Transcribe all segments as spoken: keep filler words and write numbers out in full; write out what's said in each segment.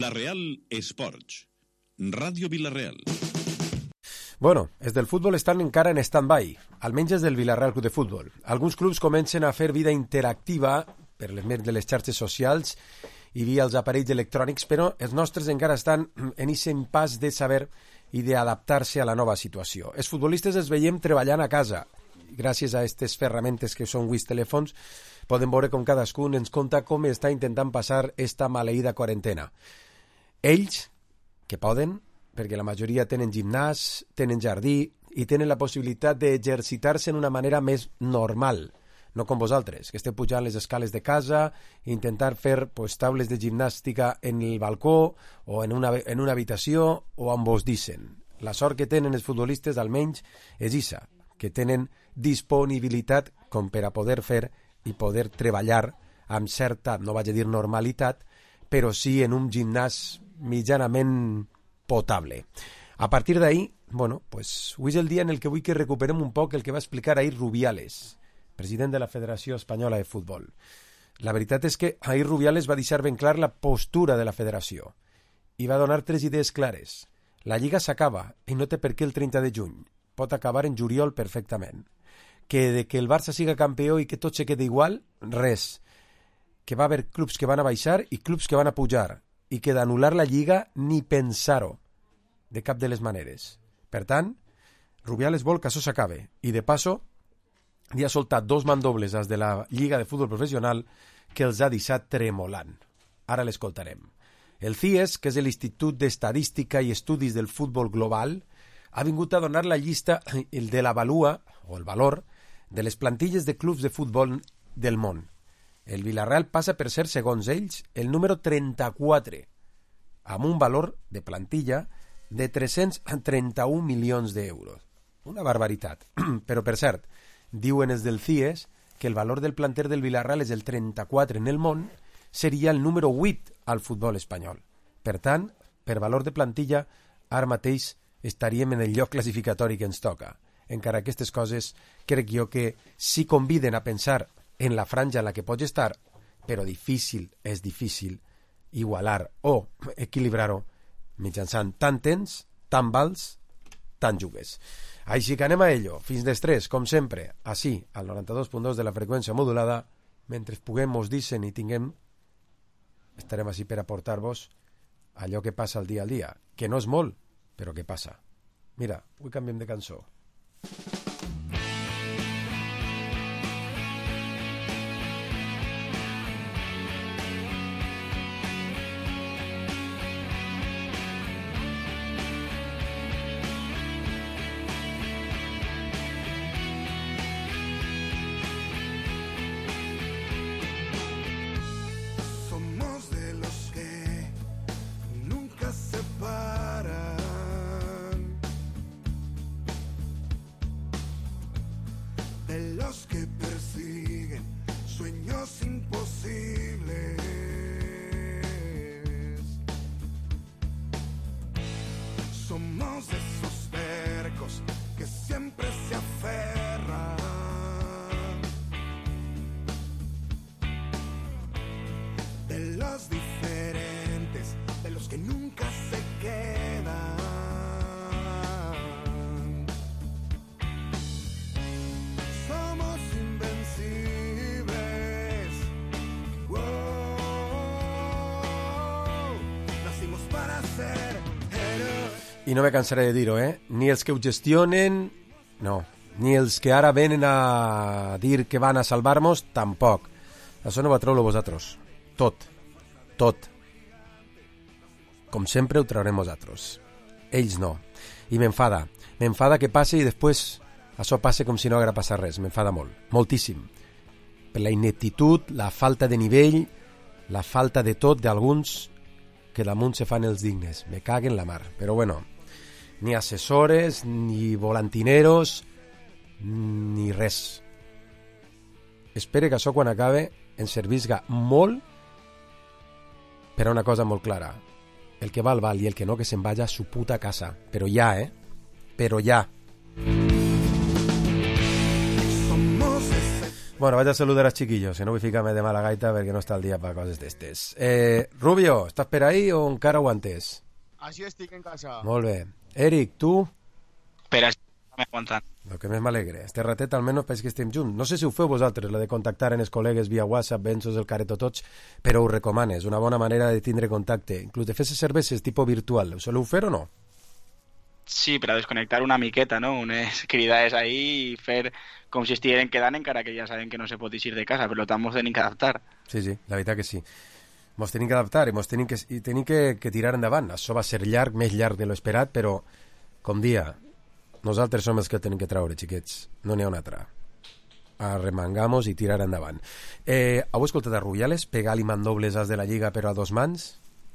La Real Esports, Ràdio Vila-real. Bueno, els del futbol estan encara en stand-by, almenys els del Villarreal Club de Futbol. Alguns clubs comencen a fer vida interactiva per les més de les xarxes socials i via els aparells electrònics, però els nostres encara estan en aquest impàs de saber i d'adaptar-se a la nova situació. Els futbolistes els veiem treballant a casa. Gràcies a aquestes ferramentes que són avui telèfons, podem veure com cadascun ens conta com està intentant passar esta maleïda quarantena. Ells, que poden, perquè la majoria tenen gimnàs, tenen jardí i tenen la possibilitat d'exercitar-se d'una manera més normal, no com vosaltres, que esteu pujant les escales de casa i intentar fer pues, taules de gimnàstica en el balcó o en una, en una habitació o on vos dicen. La sort que tenen els futbolistes, almenys, és isa, que tenen disponibilitat com per a poder fer i poder treballar amb certa, no vaig a dir normalitat, però sí en un gimnàs mitjanament potable. A partir d'ahí, bueno, pues, avui és el dia en el que vull que recuperem un poc el que va explicar ahir Rubiales, president de la Federació Espanyola de Futbol. La veritat és que ahir Rubiales va deixar ben clar la postura de la federació i va donar tres idees clares. La Lliga s'acaba i no té per què el trenta de juny. Pot acabar en juliol perfectament. Que de que el Barça siga campió i que tot se quede igual, res. Que va haver clubs que van a baixar i clubs que van a pujar i que d'anul·lar la Lliga ni pensar-ho de cap de les maneres. Per tant, Rubiales vol que això s'acabe i de passo li ha soltat dos mandobles als de la Lliga de Futbol Professional que els ha deixat tremolant. Ara l'escoltarem. El C I E S, que és l'Institut d'Estadística i Estudis del Futbol Global, ha vingut a donar la llista el de la valua, o el valor, de les plantilles de clubs de futbol del món. El Villarreal passa per ser, segons ells, el número trenta-quatre, amb un valor de plantilla de tres-cents trenta-un milions d'euros. Una barbaritat. Però, per cert, diuen els del C I E S que el valor del planter del Villarreal és el trenta-quatre en el món, seria el número vuit al futbol espanyol. Per tant, per valor de plantilla, ara mateix estaríem en el lloc classificatori que ens toca. Encara aquestes coses crec jo que sí conviden a pensar en la franja en la que pots estar, però difícil és difícil igualar o equilibrar-ho mitjançant tant temps, tant vals, tant jugues. Així que anem a ello. Fins després, com sempre, així, al noranta-dos punt dos de la freqüència modulada, mentre puguem, mos dicen i tinguem, estarem així per aportar-vos allò que passa al dia al dia, que no és molt, però que passa. Mira, avui canviem de cançó. I no me cansaré de dir-ho, eh? Ni els que ho gestionen, no. Ni els que ara venen a dir que van a salvar-nos, tampoc. Això no va treure vosaltres. Tot. Tot. Com sempre ho traurem vosaltres. Ells no. I m'enfada. M'enfada que passi i després això passe com si no haguera passat res. M'enfada molt. Moltíssim. Per la ineptitud, la falta de nivell, la falta de tot d'alguns que damunt se fan els dignes. Me caguen la mar. Però bueno, ni assessores, ni volantineros, ni res. Espero que això quan acabe ens servisca molt per a una cosa molt clara. El que val, val, i el que no, que se'n vaya a su puta casa. Però ja, eh? Però ja. Bueno, vaig a saludar als chiquillos, que no vull ficar-me de mala gaita perquè no està el dia per coses d'estes. Eh, Rubio, estàs per ahí o encara aguantes? Així estic en casa. Molt bé. Eric, tu? Per això m'he aguantant. El que més m'alegre. Este ratet almenys penso que estem junts. No sé si ho feu vosaltres, la de contactar en els col·legues via WhatsApp, Bensos, el Careto Tots, però ho recomano. És una bona manera de tindre contacte. Inclús de fer cerveses tipus virtual. Ho soleu fer o no? Sí, per a desconnectar una miqueta, no? Unes cridades ahí i fer com si estigueren quedant, encara que ja sabem que no se pot eixir de casa, per tant mos tenim que adaptar. Sí, sí, la veritat que sí. Mos tenim que adaptar i mos tenim que, i tenim que, que tirar endavant. Això va ser llarg, més llarg de l'esperat, però, com dia, nosaltres som els que tenim que treure, xiquets. No n'hi ha una altra. Arremangamos i tirar endavant. Eh, heu escoltat a Rubiales pegar i mandobles as de la Lliga però a dos mans?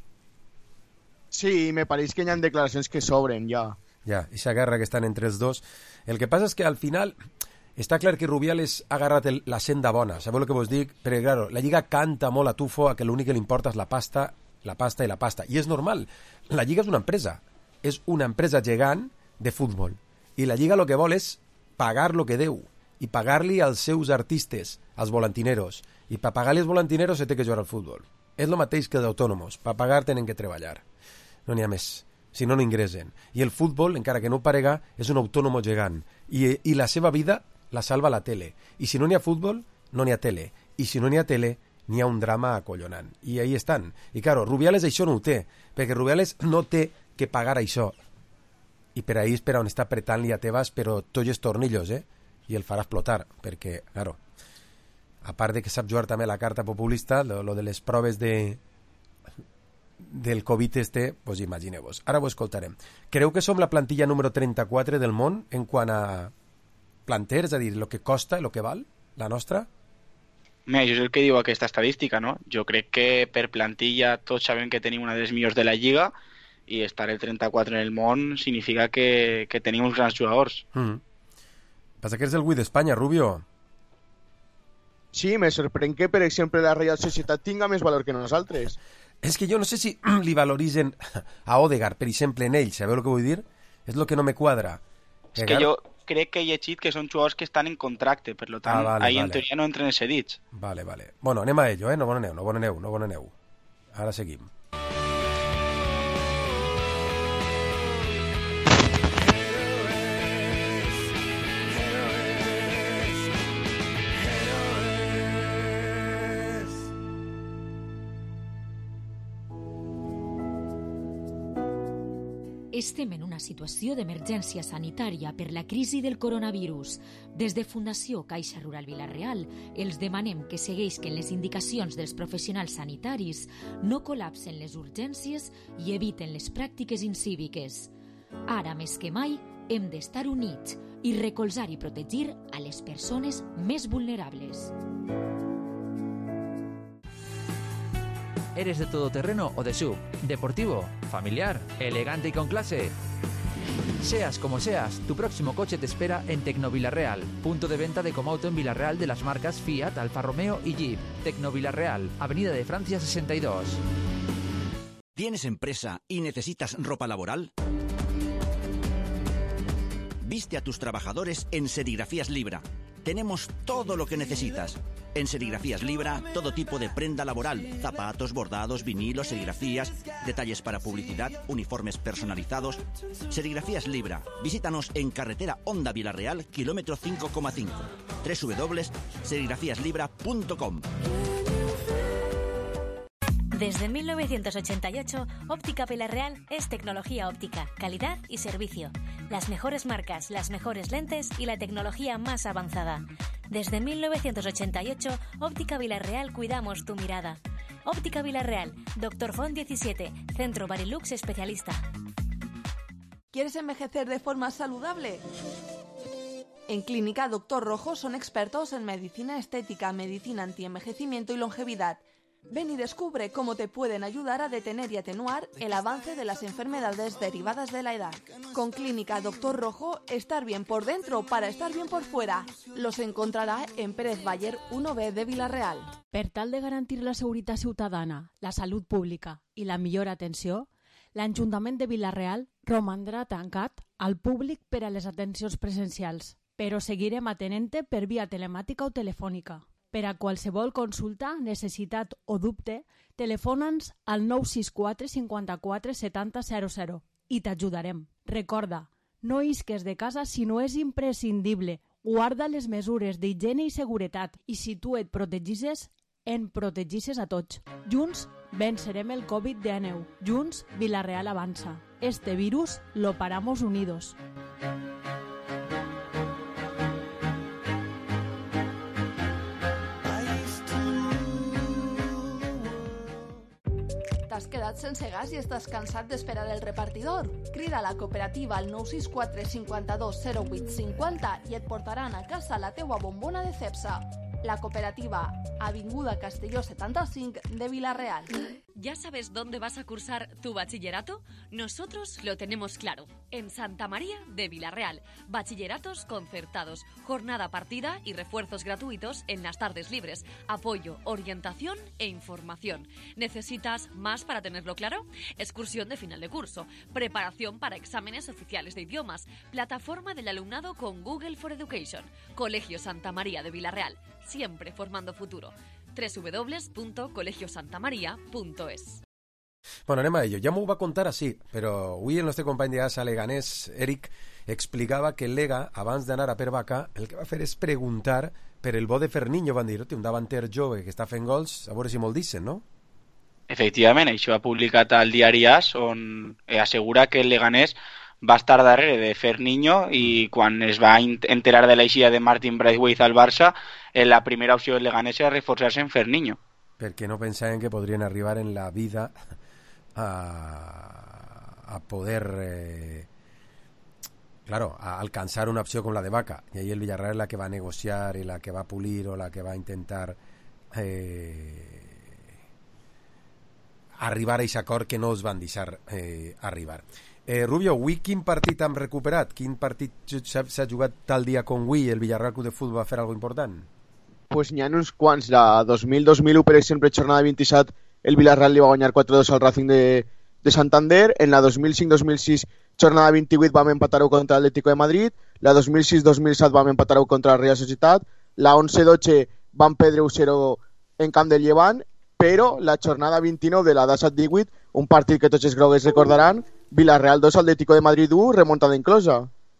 Sí, me pareix que hi ha declaracions que sobren, ja. Ja, aquesta guerra que estan entre els dos. El que passa és que al final està clar que Rubiales ha agarrat el, la senda bona, sabeu el que vos dic? Perquè, claro, la Lliga canta molt a tufo a que l'únic que li importa és la pasta, la pasta i la pasta. I és normal. La Lliga és una empresa. És una empresa gegant de futbol. I la Lliga el que vol és pagar lo que deu i pagar-li als seus artistes, als volantineros. I per pagar-li als volantineros se té que jugar al futbol. És el mateix que els autònomos. Per pagar tenen que treballar. No n'hi ha més. Si no, no ingresen. I el futbol, encara que no parega, és un autònomo gegant. I, i la seva vida la salva la tele. I si no n'hi ha futbol, no n'hi ha tele. I si no n'hi ha tele, n'hi ha un drama acollonant. I ahí estan. I, claro, Rubiales això no ho té, perquè Rubiales no té que pagar això. I per ahí és per on està apretant-li a Tebas, però tots els tornillos, eh? I el farà explotar, perquè, claro, a part de que sap jugar també la carta populista, lo, lo de les proves de del Covid este, pues imagineu-vos. Ara ho escoltarem. Creu que som la plantilla número trenta-quatre del món en quant a planters, és a dir, el que costa, el que val, la nostra? Mira, això és el que diu aquesta estadística, no? Jo crec que per plantilla tots sabem que tenim una de les millors de la Lliga i estar el trenta-quatre en el món significa que, que tenim uns grans jugadors. Mm. Passa que és el Wii d'Espanya, Rubio. Sí, me sorprèn que, per exemple, la Real Societat tinga més valor que nosaltres. És que jo no sé si li valoritzen a Odegaard, per exemple, en ell, sabeu el que vull dir? És el que no me quadra. És que jo crec que he llegit que són jugadors que estan en contracte, per tant, ah, vale, ahí vale. En teoria no entren cedits. Vale, vale. Bueno, anem a ello, eh? No bonaneu, no bonaneu, no bonaneu. Ara seguim. Estem en una situació d'emergència sanitària per la crisi del coronavirus. Des de Fundació Caixa Rural Vila-real els demanem que segueixin les indicacions dels professionals sanitaris, no col·lapsen les urgències i eviten les pràctiques incíviques. Ara més que mai hem d'estar units i recolzar i protegir a les persones més vulnerables. ¿Eres de todoterreno o de S U V? ¿Deportivo? ¿Familiar? ¿Elegante y con clase? Seas como seas, tu próximo coche te espera en Tecnovilarreal, punto de venta de Comauto en Villarreal de las marcas Fiat, Alfa Romeo y Jeep. Tecnovilarreal, Avenida de Francia sesenta y dos. ¿Tienes empresa y necesitas ropa laboral? Viste a tus trabajadores en Serigrafías Libra. Tenemos todo lo que necesitas. En Serigrafías Libra, todo tipo de prenda laboral, zapatos, bordados, vinilos, serigrafías, detalles para publicidad, uniformes personalizados. Serigrafías Libra. Visítanos en carretera Honda Villarreal, kilómetro cinco coma cinco. doble u doble u doble u punto serigrafías libra punto com. Desde mil novecientos ochenta y ocho, Óptica Villarreal es tecnología óptica, calidad y servicio. Las mejores marcas, las mejores lentes y la tecnología más avanzada. Desde mil novecientos ochenta y ocho, Óptica Villarreal cuidamos tu mirada. Óptica Villarreal, Doctor Font diecisiete, Centro Barilux Especialista. ¿Quieres envejecer de forma saludable? En Clínica Doctor Rojo son expertos en medicina estética, medicina antienvejecimiento y longevidad. Ven y descubre cómo te pueden ayudar a detener y atenuar el avance de las enfermedades derivadas de la edad. Con Clínica Doctor Rojo, estar bien por dentro para estar bien por fuera. Los encontrarà en Pérez Bayer uno B de Vila-real. Per tal de garantir la seguretat ciutadana, la salut pública i la millor atenció, l'Ajuntament de Vila-real romandrà tancat al públic per a les atencions presencials. però seguirem atenent-te per via telemàtica o telefònica. Per a qualsevol consulta, necessitat o dubte, telefona'ns al nou sis quatre cinquanta-quatre setanta zero zero i t'ajudarem. Recorda, no isques de casa si no és imprescindible. Guarda les mesures d'higiene i seguretat i si tu et protegisses, en protegisses a tots. Junts vencerem el covid diecinueve. Junts Vila-real avança. Este virus lo paramos unidos. T'has quedat sense gas i estàs cansat d'esperar el repartidor? Crida a la cooperativa al nou sis quatre cinquanta-dos zero vuit cinquanta i et portaran a casa la teua bombona de Cepsa. La cooperativa, Avinguda Castelló setenta-cinc de Vila-real. ¿Ya sabes dónde vas a cursar tu bachillerato? Nosotros lo tenemos claro. En Santa María de Vila-real. Bachilleratos concertados, jornada partida y refuerzos gratuitos en las tardes libres. Apoyo, orientación e información. ¿Necesitas más para tenerlo claro? Excursión de final de curso. Preparación para exámenes oficiales de idiomas. Plataforma del alumnado con Google for Education. Colegio Santa María de Vila-real. Siempre formando futuro. doble u doble u doble u punto colegio santa maria punto es. Bueno, anem a ello. Ja m'ho va contar així, però avui el nostre company de Asa Leganés, Eric, explicava que el Lega, abans d'anar a per Vaca, el que va fer és preguntar per el bo de Ferniño, van dir, un davanter jove que està fent gols, a veure si molt dicen, no? Efectivament, això ha publicat al diari As, on assegura que el Leganés va estar darrere de Ferniño i quan es va enterar de l'eixida de Martin Braithwaite al Barça, la primera opció del Leganés era reforçar-se en Ferniño. Perquè no pensaven que podrien arribar en la vida a, a poder eh, claro, a alcanzar una opció com la de Vaca. I ahí el Villarreal és la que va negociar i la que va pulir o la que va intentar eh, arribar a aquest acord que no els van deixar eh, arribar. Eh, Rubio, avui quin partit hem recuperat? Quin partit s'ha jugat tal dia com avui? El Villarreal Club de Futbol va fer alguna important? Pues n'hi ha uns quants. La dos mil dos mil u, per exemple, jornada vint-i-set, el Villarreal li va guanyar quatre dos al Racing de, de Santander. En la dos mil cinc dos mil sis, jornada vint-i-vuit, vam empatar-ho contra l'Atlético de Madrid. La dos mil sis dos mil set vam empatar-ho contra la Real Societat. La onze dotze vam perdre u zero en camp del Llevant. Però la jornada vint-i-nou de la disset divuit, un partit que tots els grogues recordaran, Villarreal dos, Atlético de Madrid u, remontada inclosa.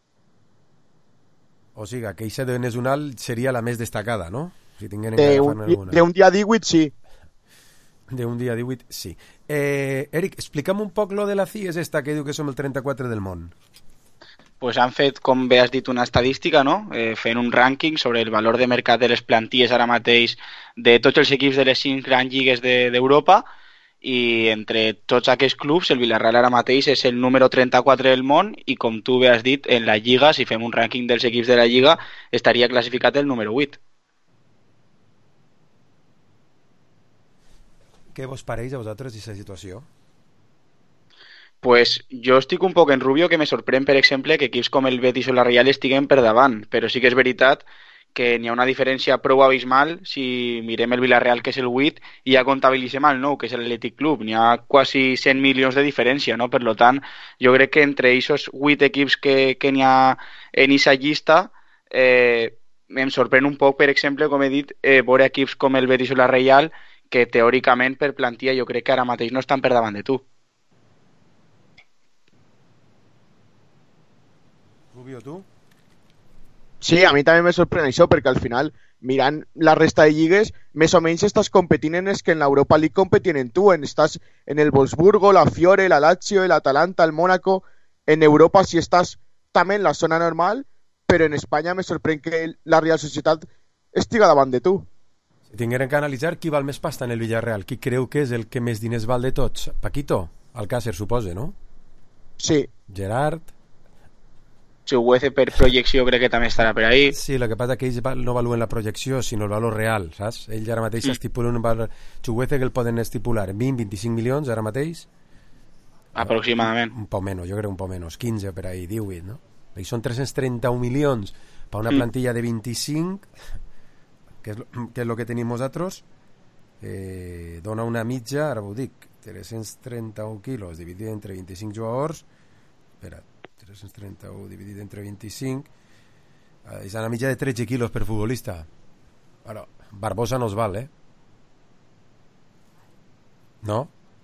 O sigui, que aquesta de Nesunal seria la més destacada, no? Si tinguem de, un, de un dia divuit, sí. De un dia divuit, sí. Eh, Eric, explica'm un poc lo de la C I E S esta que diu que som el trenta-quatre del món. Pues han fet, com bé has dit, una estadística, no? Eh, fent un rànquing sobre el valor de mercat de les plantilles ara mateix de tots els equips de les cinc grans lligues d'Europa, de, i entre tots aquests clubs el Villarreal ara mateix és el número trenta-quatre del món i, com tu bé has dit, en la Lliga, si fem un rànquing dels equips de la Lliga, estaria classificat el número vuit. Què vos pareix a vosaltres aquesta situació? Pues jo estic un poc en Rubio, que me sorprèn, per exemple, que equips com el Betis o la Real estiguen per davant, però sí que és veritat que n'hi ha una diferència prou abismal si mirem el Villarreal, que és el vuit, i ja comptabilitzem el nou, que és l'Atlètic Club. N'hi ha quasi cent milions de diferència, no? Per tant, jo crec que entre aquests vuit equips que, que n'hi ha en aquesta llista, eh, em sorprèn un poc, per exemple, com he dit, eh, veure equips com el Betis o la Real, que teòricament per plantilla jo crec que ara mateix no estan per davant de tu. Rubio, tu? Sí, a mi també me sorprèn això, perquè al final, mirant la resta de lligues, més o menys estàs competint en els que en l'Europa League competint en tu. En, estàs en el Wolfsburgo, la Fiore, la Lazio, el Atalanta, el Mónaco. En Europa sí estàs també en la zona normal, però en Espanya me sorprèn que la Real Societat estiga davant de tu. Si tingueren que analitzar qui val més pasta en el Villarreal, qui creu que és el que més diners val de tots? Paquito? Alcácer, suposa, no? Sí. Gerard? Chuguece per projecció crec que també estarà per ahí. Sí, el que passa és que ells no valuen la projecció, sinó el valor real, saps? Ells ara mateix mm. estipulen un valor... Chuguece que el poden estipular en vint a vint-i-cinc milions ara mateix. Aproximadament. Un poc menys, jo crec un poc menys, quinze per ahí, divuit, no? I són tres-cents trenta-un milions per una mm. plantilla de vint-i-cinc, que és, que és el que tenim nosaltres, eh, dona una mitja, ara ho dic, tres-cents trenta-un quilos dividit entre vint-i-cinc jugadors, espera, tres-cents trenta-un dividit entre vint-i-cinc, És una mitja de tretze quilos per futbolista. Bueno, Barbosa no es val, eh? No?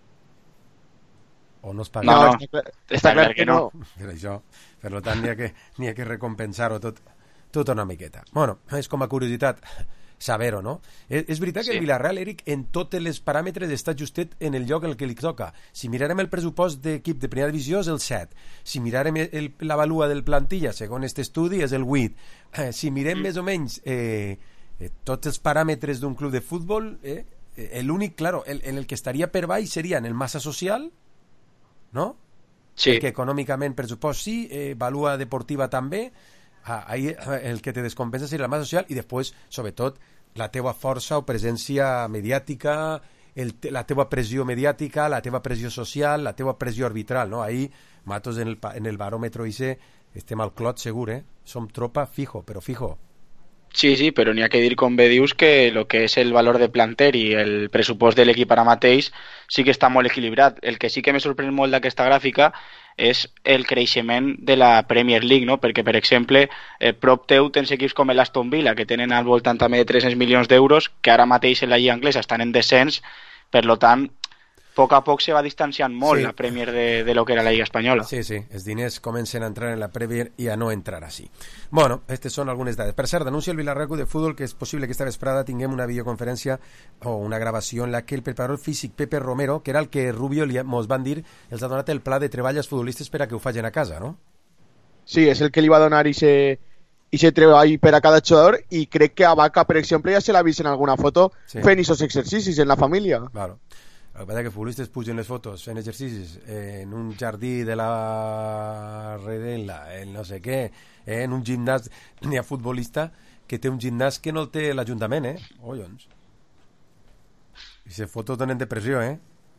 O no es paga? No, està clar, està està clar clar que no. Per això, per tant, n'hi ha que, n'hi ha que recompensar-ho tot, tot una miqueta. Bueno, és com a curiositat saber-ho, no? És, és veritat que Sí. el Villarreal, Eric, en tots els paràmetres està justet en el lloc en el que li toca. Si mirarem el pressupost d'equip de primera divisió és el set. Si mirarem el, la valua del plantilla, segons aquest estudi, és el vuit. Eh, si mirem mm. més o menys eh, eh, tots els paràmetres d'un club de futbol, eh, l'únic, claro, el, en el que estaria per baix seria en el massa social, no? Sí. Que econòmicament, per supost, sí, eh, valua deportiva també, ah, ahí el que te descompensa seria la massa social i després, sobretot, la teua força o presència mediàtica, el, la teua pressió mediàtica, la teva pressió social, la teua pressió arbitral, no? Ahí, matos en el, en el baròmetre ese, estem al clot segur, eh? Som tropa fijo, però fijo. Sí, sí, però n'hi ha que dir, com bé dius, que el que és el valor de planter i el pressupost de l'equip ara mateix sí que està molt equilibrat. El que sí que me sorprèn molt d'aquesta gràfica és el creixement de la Premier League, no? Perquè, per exemple, eh, prop teu tens equips com l'Aston Villa, que tenen al voltant també de tres-cents milions d'euros, que ara mateix en la lliga anglesa estan en descens, per lo tant, a poc a poc se va distanciant molt Sí. la Premier de, de lo que era la lliga espanyola. Sí, sí, els diners comencen a entrar en la Premier i a no entrar així. Bueno, aquestes són algunes dades. Per cert, anuncia el Villarreal Club de Futbol que és possible que esta vesprada tinguem una videoconferència o una gravació en la que el preparador físic Pepe Romero, que era el que Rubio li, mos van dir, els ha donat el pla de treball als futbolistes per a que ho facin a casa, no? Sí, és el que li va donar i se, i se treball per a cada jugador i crec que a Vaca, per exemple, ja se l'ha vist en alguna foto Sí. fent aquests exercicis en la família. Claro. El que passa és que futbolistes pugen les fotos fent exercicis en un jardí de la Redela, en no sé què, eh, en un gimnàs. N'hi ha futbolista que té un gimnàs que no el té l'Ajuntament, eh? Collons. I se fotos donen depressió, eh?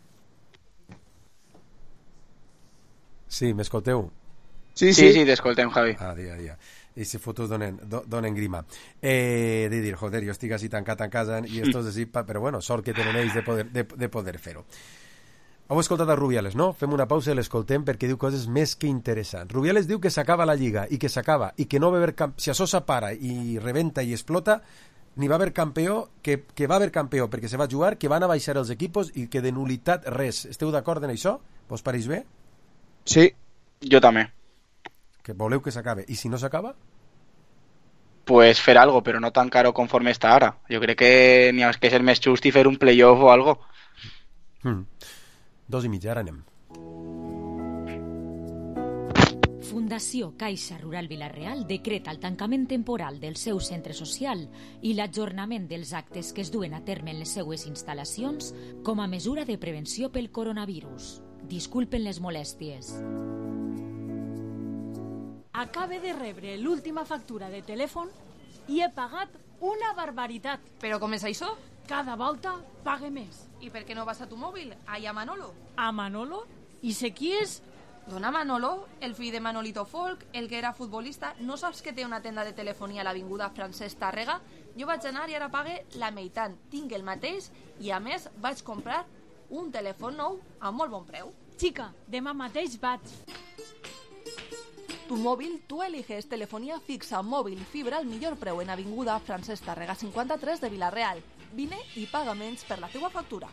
Sí, m'escolteu? Sí, Sí, sí. sí, t'escoltem, Javi. Ah, dia, dia. I si fotos donen, do, donen grima. Eh, de dir, joder, jo estic així tancat en casa i esto és així, pa, però bueno, sort que tenen ells de poder, de, de poder fer-ho. Heu escoltat a Rubiales, no? Fem una pausa i l'escoltem perquè diu coses més que interessants. Rubiales diu que s'acaba la Lliga i que s'acaba i que no va haver camp... si això s'apara i rebenta i explota, ni va haver campió, que, que va haver campió perquè se va jugar, que van a baixar els equipos i que de nulitat res. Esteu d'acord en això? Vos pareix bé? Sí. Jo també. Que voleu que s'acabe. I si no s'acaba? Pues fer algo, però no tan caro conforme està ara. Jo crec que n'hi ha que ser més just i fer un playoff o algo. Hmm. Dos i mitja, ara anem. Fundació Caixa Rural Vilareal decreta el tancament temporal del seu centre social i l'ajornament dels actes que es duen a terme en les seues instal·lacions com a mesura de prevenció pel coronavirus. Disculpen les molèsties. Acabe de rebre l'última factura de telèfon i he pagat una barbaritat. Però com és això? Cada volta pague més. I per què no vas a tu mòbil? Ahí a Manolo. A Manolo? I sé qui és? Dona Manolo, el fill de Manolito Folk, el que era futbolista, no saps que té una tenda de telefonia a l'avinguda Francesc Tàrrega? Jo vaig anar i ara pague la meitat. Tinc el mateix i a més vaig comprar un telèfon nou a molt bon preu. Xica, demà mateix vaig. Tu mòbil, tu eliges telefonía fixa, mòbil i fibra al millor preu en avinguda Francesc Tàrrega cinquanta-tres de Vilareal. Vine i paga menys per la teua factura.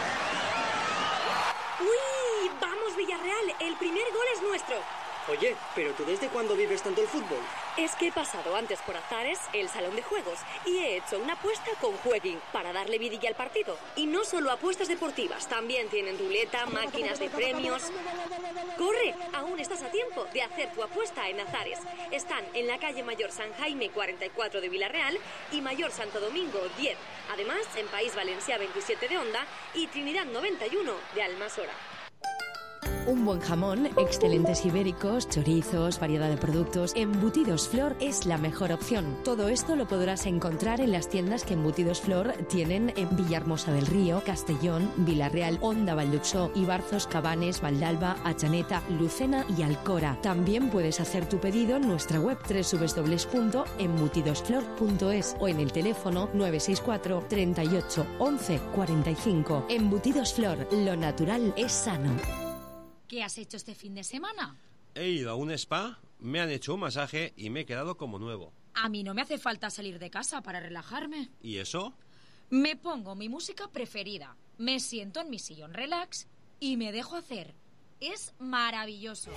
¡Uy! ¡Vamos, Villarreal! El primer gol es nuestro. Oye, ¿pero tú desde cuándo vives tanto el fútbol? Es que he pasado antes por Azares, el salón de juegos, y he hecho una apuesta con Jueguin para darle vidilla al partido. Y no solo apuestas deportivas, también tienen ruleta, máquinas de premios. ¡Corre! Aún estás a tiempo de hacer tu apuesta en Azares. Están en la calle Mayor San Jaime cuarenta y cuatro de Vilareal y Mayor Santo Domingo diez. Además, en País Valencia veintisiete de Onda y Trinidad noventa y uno de Almasora. Un buen jamón, excelentes ibéricos, chorizos, variedad de productos. Embutidos Flor es la mejor opción. Todo esto lo podrás encontrar en las tiendas que Embutidos Flor tienen en Villahermosa del Río, Castellón, Vilareal, Onda, Valldexó, Ibarzos, Cabanes, Valdalba, Achaneta, Lucena y Alcora. También puedes hacer tu pedido en nuestra web doble u doble u doble u punto embutidosflor punto es o en el teléfono nueve seis cuatro, treinta y ocho, once, cuarenta y cinco. Embutidos Flor, lo natural es sano. ¿Qué has hecho este fin de semana? He ido a un spa, me han hecho un masaje y me he quedado como nuevo. A mí no me hace falta salir de casa para relajarme. ¿Y eso? Me pongo mi música preferida, me siento en mi sillón relax y me dejo hacer. Es maravilloso.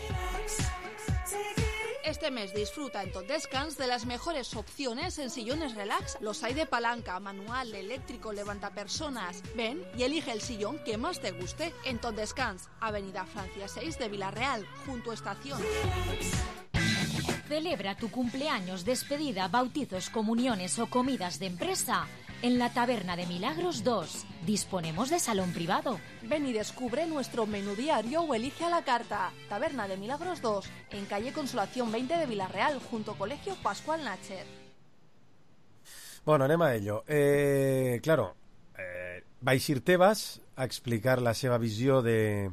Este mes disfruta en Tot Descans de las mejores opciones en sillones relax. Los hay de palanca, manual, eléctrico, levantapersonas. Ven y elige el sillón que más te guste en Tot Descans, Avenida Francia seis de Villarreal, junto a Estación. Celebra tu cumpleaños, despedida, bautizos, comuniones o comidas de empresa en la Taberna de Milagros dos. Disponemos de salón privado. Ven y descubre nuestro menú diario o elige a la carta. Taberna de Milagros dos, en calle Consolación veinte de Villarreal, junto Colegio Pascual Nacher. Bueno, anem a ello. Eh, claro, eh, va eixir Tebas a explicar la seva visió de,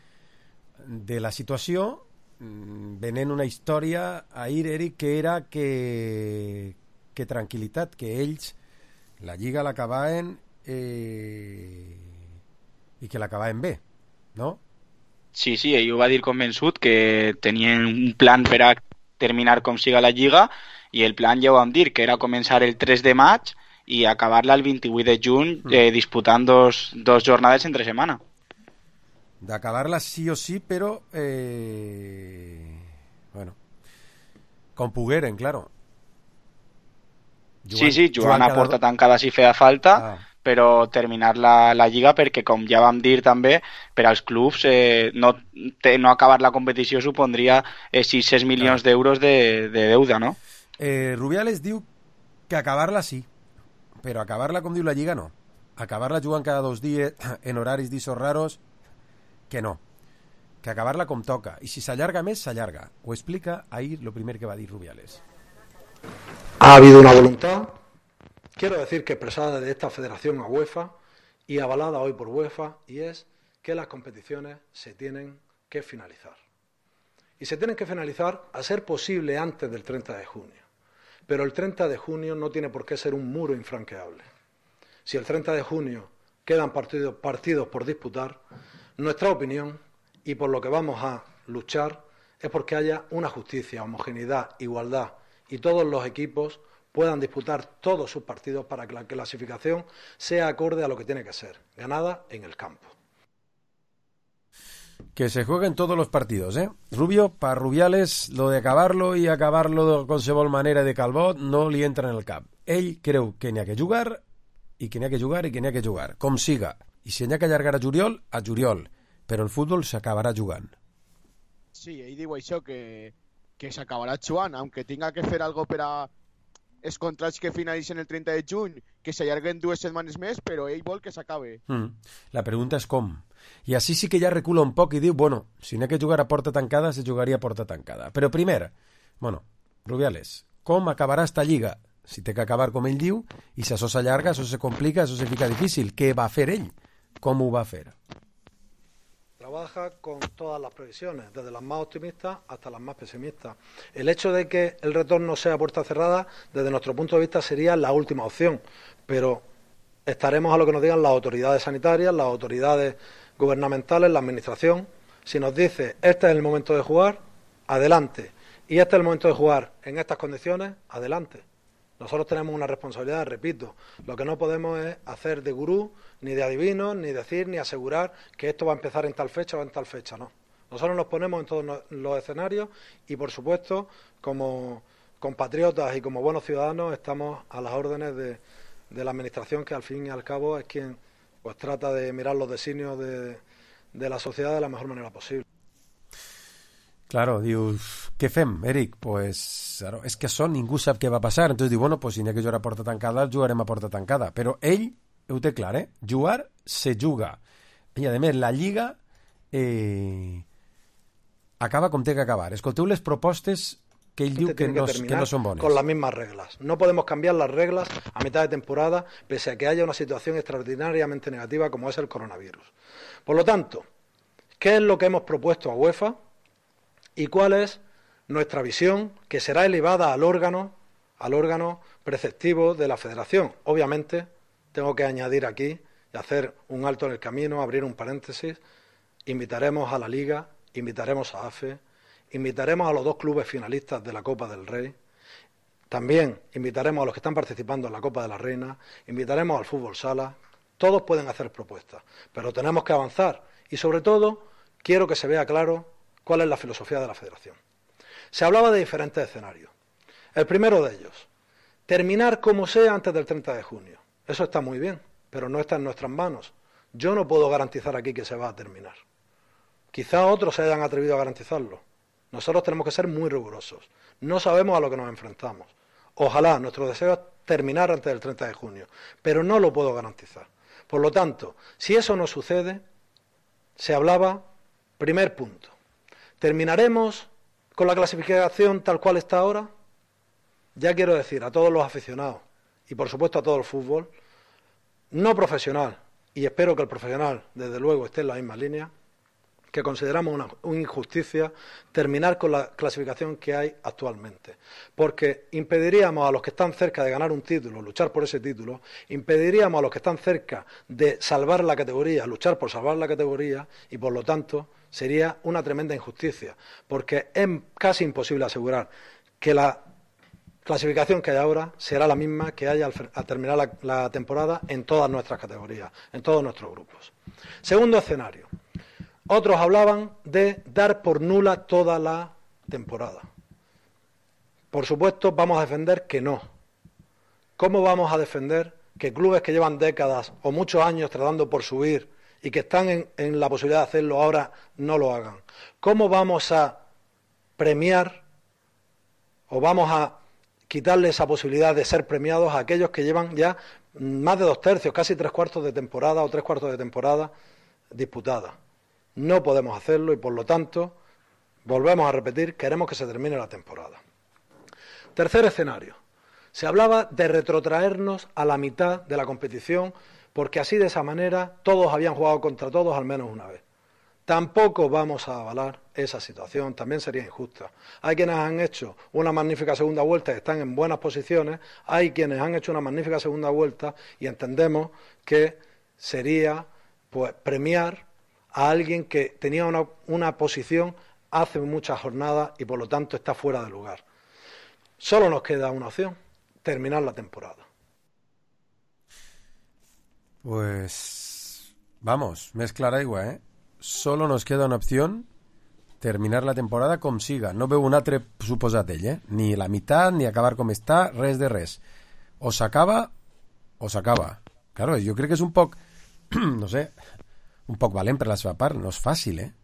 de la situació, venent una història ahir, Eric, que era que, que tranquil·litat, que ells la Lliga l'acabaven eh, i que l'acabaven bé, no? Sí, sí, ell ho va dir convençut, que tenien un plan per a terminar com siga la Lliga, i el plan ja ho vam dir, que era començar el tres de maig i acabar-la el vint-i-vuit de juny, eh, disputant dos, dos jornades entre setmana. D'acabar-la sí o sí, però eh, bueno, com pogueren, claro. Joan, sí, sí, jugant a porta tancada si feia falta, ah. però terminar la, la Lliga, perquè com ja vam dir també, per als clubs eh, no, te, no acabar la competició supondria eh, sis cents milions ah. d'euros de, de deuda, no? Eh, Rubiales diu que acabar-la sí, però acabar-la, com diu la Lliga, no. Acabar-la jugant cada dos dies en horaris d'issos raros, que no, que acabar-la com toca, i si s'allarga més, s'allarga. Ho explica ahir lo primer que va dir Rubiales. Ha habido una voluntad, quiero decir que expresada de esta federación a UEFA y avalada hoy por UEFA, y es que las competiciones se tienen que finalizar. Y se tienen que finalizar a ser posible antes del treinta de junio. Pero el treinta de junio no tiene por qué ser un muro infranqueable. Si el treinta de junio quedan partidos, partidos por disputar, nuestra opinión, y por lo que vamos a luchar, es porque haya una justicia, homogeneidad, igualdad, y todos los equipos puedan disputar todos sus partidos para que la clasificación sea acorde a lo que tiene que ser, ganada en el campo. Que se jueguen todos los partidos, ¿eh? Rubio, para Rubiales, lo de acabarlo i acabar-lo de qualsevol manera de calbot no li entra en el cap. Ell creu que n'hi ha que jugar, i que n'hi ha que jugar, i que n'hi ha que jugar, com siga. I si n'hi ha que allargar a juliol, a juliol. Però el futbol s'acabarà jugant. Sí, ell diu això, que, que s'acabarà jugant, aunque tinga que fer algo per a els contrats que finalitzen el treinta de juny, que s'allarguen dues setmanes més, però ell vol que s'acabe. Mm. La pregunta és com. I així sí que ja recula un poc i diu, bueno, si n'hi ha que jugar a porta tancada, se jugaria a porta tancada. Però primer, bueno, Rubiales, com acabarà esta lliga? Si té que acabar com ell diu, i si això s'allarga, això se complica, això se fica difícil. Què va fer ell? Com ho va fer? Trabaja con todas las previsiones, desde las más optimistas hasta las más pesimistas. El hecho de que el retorno sea a puerta cerrada, desde nuestro punto de vista, sería la última opción, pero estaremos a lo que nos digan las autoridades sanitarias, las autoridades gubernamentales, la administración. Si nos dice, este es el momento de jugar, adelante. Y este es el momento de jugar en estas condiciones, adelante. Nosotros tenemos una responsabilidad, repito, lo que no podemos es hacer de gurú, ni de adivinos, ni decir, ni asegurar que esto va a empezar en tal fecha o en tal fecha, no. Nosotros nos ponemos en todos los escenarios y, por supuesto, como compatriotas y como buenos ciudadanos, estamos a las órdenes de, de la Administración, que al fin y al cabo es quien pues trata de mirar los designios de, de la sociedad de la mejor manera posible. Claro, dius, què fem, Eric? Pues, claro, és que això ningú sap què va passar. Entonces diu, bueno, pues si n'hi ha que jugar a porta tancada, jugarem a porta tancada. Però ell ho té clar, eh? Jugar se juga. I, a més, la Lliga eh, acaba com té que acabar. Escolteu les propostes que ell diu que no, que no són bones. Con las mismas reglas. No podemos cambiar las reglas a mitad de temporada, pese a que haya una situación extraordinariamente negativa como es el coronavirus. Por lo tanto, ¿qué es lo que hemos propuesto a UEFA? ¿Y cuál es nuestra visión, que será elevada al órgano, al órgano preceptivo de la Federación? Obviamente, tengo que añadir aquí y hacer un alto en el camino, abrir un paréntesis. Invitaremos a la Liga, invitaremos a A F E, invitaremos a los dos clubes finalistas de la Copa del Rey, También invitaremos a los que están participando en la Copa de la Reina, invitaremos al fútbol sala, todos pueden hacer propuestas, pero tenemos que avanzar y sobre todo quiero que se vea claro cuál es la filosofía de la Federación. Se hablaba de diferentes escenarios. El primero de ellos, terminar como sea antes del treinta de junio. Eso está muy bien, pero no está en nuestras manos. Yo no puedo garantizar aquí que se va a terminar. Quizá otros se hayan atrevido a garantizarlo. Nosotros tenemos que ser muy rigurosos. No sabemos a lo que nos enfrentamos. Ojalá nuestro deseo es terminar antes del treinta de junio, pero no lo puedo garantizar. Por lo tanto, si eso no sucede, se hablaba, primer punto, ¿terminaremos con la clasificación tal cual está ahora? Ya quiero decir a todos los aficionados y por supuesto a todo el fútbol, no profesional, y espero que el profesional desde luego esté en la misma línea, que consideramos una, una injusticia terminar con la clasificación que hay actualmente, porque impediríamos a los que están cerca de ganar un título, luchar por ese título, impediríamos a los que están cerca de salvar la categoría, luchar por salvar la categoría, y por lo tanto sería una tremenda injusticia, porque es casi imposible asegurar que la clasificación que hay ahora será la misma que haya al, al terminar la, la temporada en todas nuestras categorías, en todos nuestros grupos. Segundo escenario. Otros hablaban de dar por nula toda la temporada. Por supuesto, vamos a defender que no. ¿Cómo vamos a defender que clubes que llevan décadas o muchos años tratando por subir y que están en, en la posibilidad de hacerlo ahora no lo hagan? ¿Cómo vamos a premiar o vamos a quitarle esa posibilidad de ser premiados a aquellos que llevan ya más de dos tercios, casi tres cuartos de temporada o tres cuartos de temporada disputada? No podemos hacerlo y, por lo tanto, volvemos a repetir, queremos que se termine la temporada. Tercer escenario. Se hablaba de retrotraernos a la mitad de la competición porque así, de esa manera, todos habían jugado contra todos al menos una vez. Tampoco vamos a avalar esa situación, también sería injusta. Hay quienes han hecho una magnífica segunda vuelta y están en buenas posiciones, hay quienes han hecho una magnífica segunda vuelta y entendemos que sería pues premiar a alguien que tenía una, una posición hace muchas jornadas y por lo tanto está fuera de lugar. Solo nos queda una opción, terminar la temporada. Pues vamos, més clara aigua, eh? Solo nos queda una opción, terminar la temporada com siga. No veu un altre suposat ell, eh? Ni la meitat, ni acabar com està, res de res. O s'acaba o s'acaba. Claro, jo crec que és un poc, no sé, un poc valent per la seva part, no és fàcil, eh?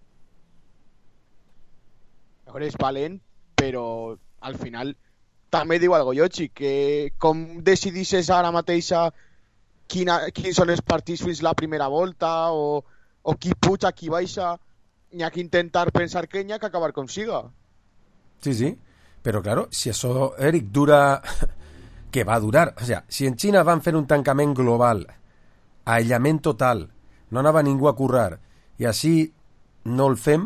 Ahora és valent, però al final també diu algo, Yochi, que com decidisses ara mateixa quina, quins són els partits fins la primera volta o, o qui puja, qui baixa, n'hi ha que intentar pensar que n'hi ha que acabar com siga. Sí, sí, però claro, si això, Eric, dura... que va durar? O sea, si en Xina van fer un tancament global, aïllament total, no anava ningú a currar, i així no el fem...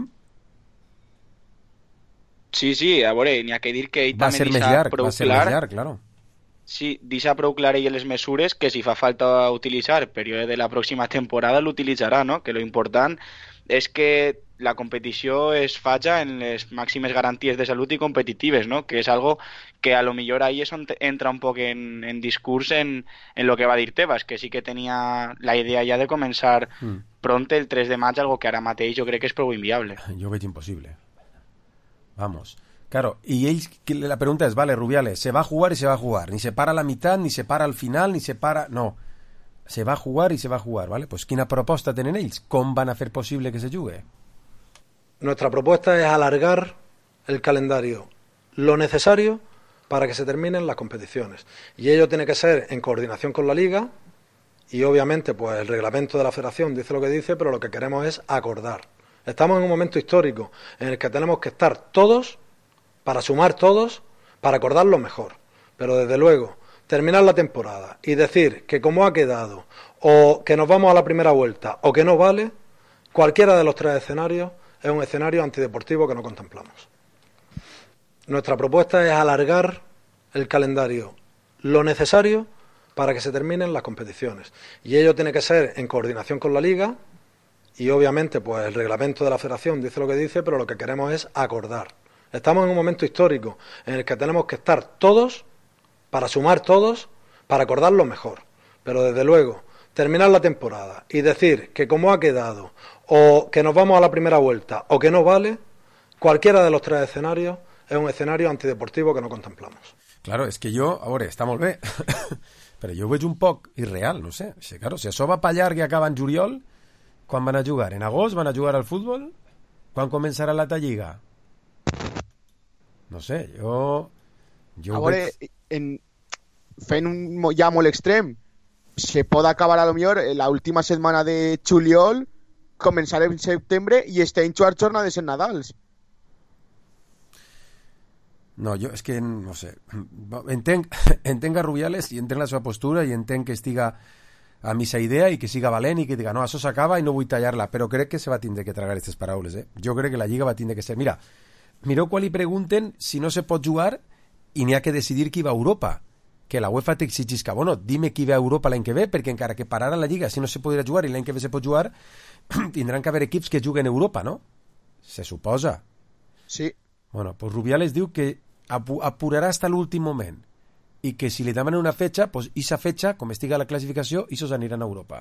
Sí, sí, a veure, n'hi ha que dir que ell va també ser més llarg, va ser més llarg, claro. Sí, deixa prou clar ell les mesures que si fa falta utilitzar el període de la pròxima temporada l'utilitzarà, no? Que lo important és que la competició es faci en les màximes garanties de salut i competitives, no? Que és algo que a lo millor ahí és on entra un poc en, en discurs en, en lo que va dir Tebas, que sí que tenia la idea ja de començar mm. pront el tres de maig, algo que ara mateix jo crec que és prou inviable. Jo veig impossible. Vamos. Claro, y ells, la pregunta es, vale, Rubiales, se va a jugar y se va a jugar. Ni se para a la mitad, ni se para al final, ni se para... No. Se va a jugar y se va a jugar, ¿vale? Pues quina proposta tenen ells? Com van a fer possible que se jugue? Nuestra propuesta es alargar el calendario lo necesario para que se terminen las competiciones. Y ello tiene que ser en coordinación con la Liga y obviamente pues el reglamento de la Federación dice lo que dice, pero lo que queremos es acordar. Estamos en un momento histórico en el que tenemos que estar todos, para sumar todos, para acordar lo mejor. Pero desde luego, terminar la temporada y decir que como ha quedado, o que nos vamos a la primera vuelta, o que no vale, cualquiera de los tres escenarios es un escenario antideportivo que no contemplamos. Nuestra propuesta es alargar el calendario lo necesario para que se terminen las competiciones. Y ello tiene que ser en coordinación con la Liga y obviamente pues el reglamento de la Federación dice lo que dice, pero lo que queremos es acordar. Estamos en un momento histórico en el que tenemos que estar todos, para sumar todos, para acordarlo mejor. Pero desde luego, terminar la temporada y decir que como ha quedado, o que nos vamos a la primera vuelta, o que no vale, cualquiera de los tres escenarios es un escenario antideportivo que no contemplamos. Claro, és que jo, a veure, està molt bé, però jo ho veig un poc irreal, no sé. Si, claro, si això va pa llarg i acaba en juliol, quan van a jugar? En agost van a jugar al futbol? Quan començarà la Lliga? No sé, jo... jo a veure, veig... en... fent un ja molt extrem, se pot acabar a lo millor l'última setmana de juliol, començar en setembre i estem jugant jornades en Nadals. No, jo és que, no sé, entenc, entenc a Rubiales i entenc la seva postura i entenc que estiga a missa idea i que siga valent i que diga, no, això s'acaba i no vull tallar-la, però crec que se va tindre que tragar aquestes paraules, eh? Jo crec que la Lliga va tindre que ser... Mira, mireu quan li pregunten si no se pot jugar i n'hi ha que decidir qui va a Europa, que la UEFA t'exigisca, bueno, dime qui va a Europa l'any que ve, perquè encara que parara la Lliga, si no se podrà jugar i l'any que ve se pot jugar, tindran que haver equips que juguen a Europa, no? Se suposa. Sí. Bueno, pues Rubiales diu que apurarà hasta l'últim moment i que si li demanen una fecha, pues esa fecha, com estiga la clasificació, esos aniran a Europa.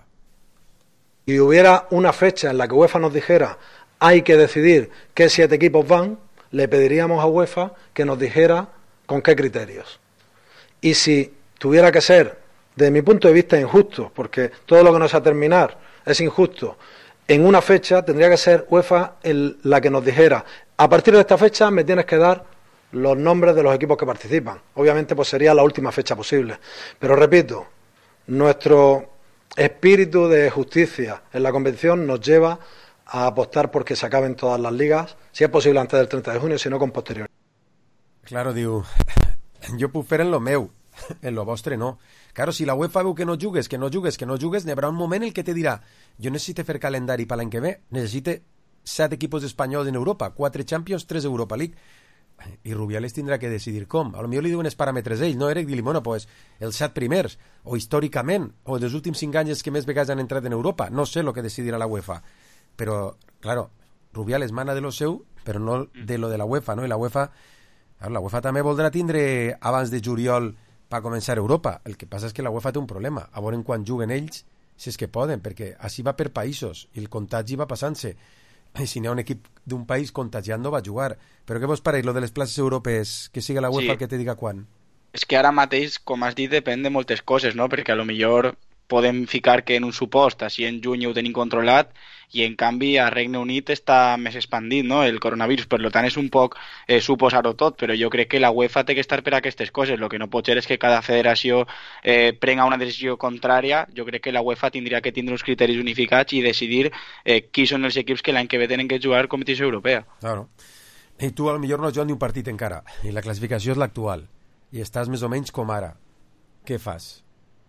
Si hubiera una fecha en la que UEFA nos dijera hay que decidir qué siete equipos van, le pediríamos a UEFA que nos dijera con qué criterios. Y si tuviera que ser, desde mi punto de vista, injusto, porque todo lo que no sea terminar es injusto, en una fecha tendría que ser UEFA el, la que nos dijera a partir de esta fecha me tienes que dar los nombres de los equipos que participan. Obviamente pues sería la última fecha posible, pero repito, nuestro espíritu de justicia en la competición nos lleva a apostar porque se acaben todas las ligas, si es posible antes del treinta de junio, si no con posterioridad. Claro, diu, jo puc fer en lo meu, en lo vostre no. Claro, si la UEFA veu que no jugues, que no jugues, que no jugues, n'hi haurà un moment en el que te dirà jo necessito fer calendari per l'any que ve, necessite set equipos espanyols en Europa, quatre Champions, tres Europa League, i Rubiales tindrà que decidir com. A lo millor li diuen els paràmetres ell, no, Eric? Dir-li, bueno, pues, els set primers, o històricament, o dels últims cinc anys que més vegades han entrat en Europa, no sé el que decidirà la UEFA, però, claro, Rubiales mana de lo seu, però no de lo de la UEFA, no? I la UEFA, la UEFA també voldrà tindre abans de juliol per començar Europa. El que passa és que la UEFA té un problema, a veure quan juguen ells, si és que poden, perquè així va per països, i el contagi va passant-se. Si n'hi ha un equip d'un país contagiant no va jugar. Però què vos pareix, lo de les places europees? Que siga la UEFA sí. El que te diga quan? És que ara mateix, com has dit, depèn de moltes coses, no? Perquè a lo millor podem ficar que en un supost, així en juny ho tenim controlat, i en canvi a Regne Unit està més expandit, no?, el coronavirus. Per tant, és un poc eh, suposar-ho tot, però jo crec que la UEFA té que estar per a aquestes coses. El que no pot ser és que cada federació eh, prenga una decisió contrària. Jo crec que la UEFA tindria que tindre uns criteris unificats i decidir eh, qui són els equips que l'any que ve tenen que jugar competició europea. Claro. I tu a lo millor no has jugat ni un partit encara, i la classificació és l'actual, i estàs més o menys com ara. Què fas?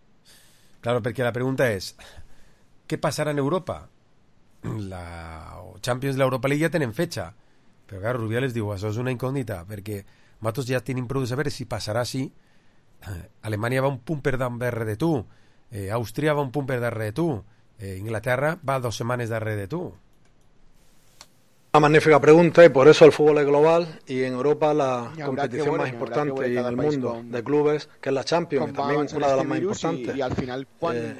Claro, perquè la pregunta és, què passarà en Europa? La Champions i l'Europa League ja tenen fecha, però clar, Rubiales diu, això és una incògnita, perquè nosaltres ja tenim prou de saber si passarà així. Alemanya va un punt per darrere de tu, eh, Àustria va un punt per darrere de tu, eh, Inglaterra va dos setmanes darrere de tu. Una magnífica pregunta, y por eso el fútbol es global y en Europa la competición bueno, más importante y del mundo con, de clubes, que es la Champions, y también una de las más importantes, y, y al final, eh,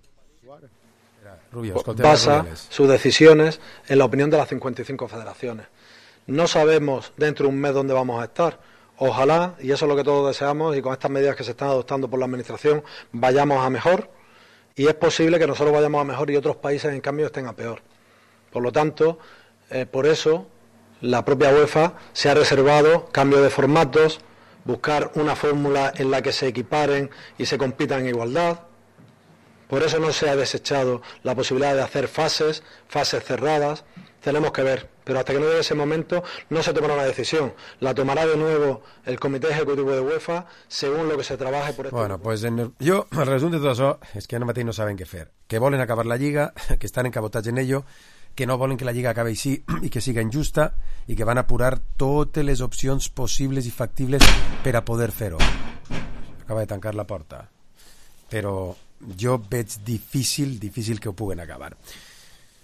Rubio, basa sus decisiones en la opinión de las cincuenta y cinco federaciones. No sabemos dentro de un mes dónde vamos a estar. Ojalá, y eso es lo que todos deseamos, y con estas medidas que se están adoptando por la administración, vayamos a mejor, y es posible que nosotros vayamos a mejor y otros países en cambio estén a peor. Por lo tanto, Eh, por eso la propia UEFA se ha reservado cambio de formatos, buscar una fórmula en la que se equiparen y se compitan en igualdad. Por eso no se ha desechado la posibilidad de hacer fases, fases cerradas. Tenemos que ver, pero hasta que no llegue ese momento no se tomará una decisión. La tomará de nuevo el Comité Ejecutivo de UEFA según lo que se trabaje por este Bueno, pues en el, jo, el resum de tot això és que ara mateix no saben què fer. Que volen acabar la Lliga, que estan encabotats en ello, que no volen que la Lliga acabi així i que siga injusta i que van apurar totes les opcions possibles i factibles per a poder fer-ho. Acaba de tancar la porta. Però jo veig difícil, difícil que ho puguen acabar.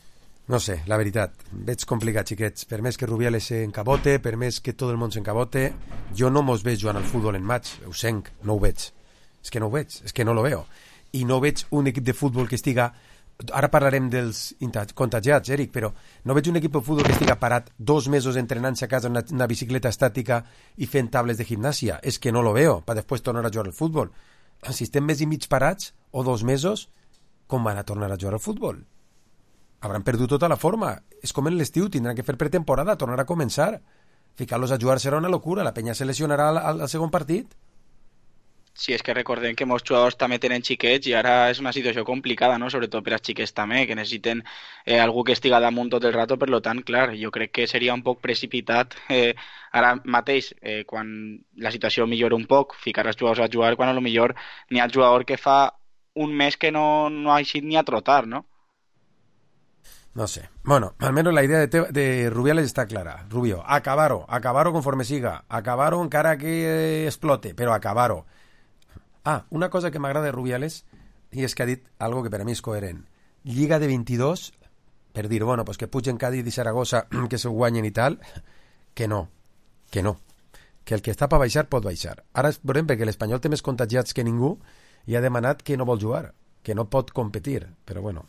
No sé, la veritat, veig complicat, xiquets. Per més que Rubiales s'encabote, per més que tot el món s'encabote, jo no mos veig jugant al futbol en maig, ho senc, no ho veig. És que no ho veig, és que no lo veo. I no veig un equip de futbol que estiga... Ara parlarem dels contagiats, Eric, però no veig un equip de futbol que estiga parat dos mesos entrenant-se a casa en una, una bicicleta estàtica i fent tables de gimnàsia. És que no lo veo, per després tornar a jugar al futbol. Si estem més i mig parats, o dos mesos, com van a tornar a jugar al futbol? Hauran perdut tota la forma. És com en l'estiu, tindran que fer pretemporada, tornar a començar. Ficar-los a jugar serà una locura. La penya se lesionarà al, al, al segon partit. Sí, és que recordem que molts jugadors també tenen xiquets i ara és una situació complicada, no? Sobretot per als xiquets també, que necessiten eh, algú que estiga damunt tot el rato, per lo tant, clar, jo crec que seria un poc precipitat eh, ara mateix, eh, quan la situació millora un poc, ficar els jugadors a jugar, quan a lo millor n'hi ha jugador que fa un mes que no, no ha eixit ni a trotar, no? No sé. Bueno, al menos la idea de, te de Rubiales está clara. Rubio, acabar-ho, acabar-ho conforme siga, acabar-ho encara que explote, però acabar-ho. Ah, una cosa que m'agrada de Rubiales, i és que ha dit algo que per a mi és coherent. Lliga de vint-i-dos, per dir, bueno, pues que pugen Cádiz i Saragossa, que se guanyen i tal, que no, que no. Que el que està per baixar pot baixar. Ara veurem perquè l'Espanyol té més contagiats que ningú i ha demanat que no vol jugar, que no pot competir, però bueno.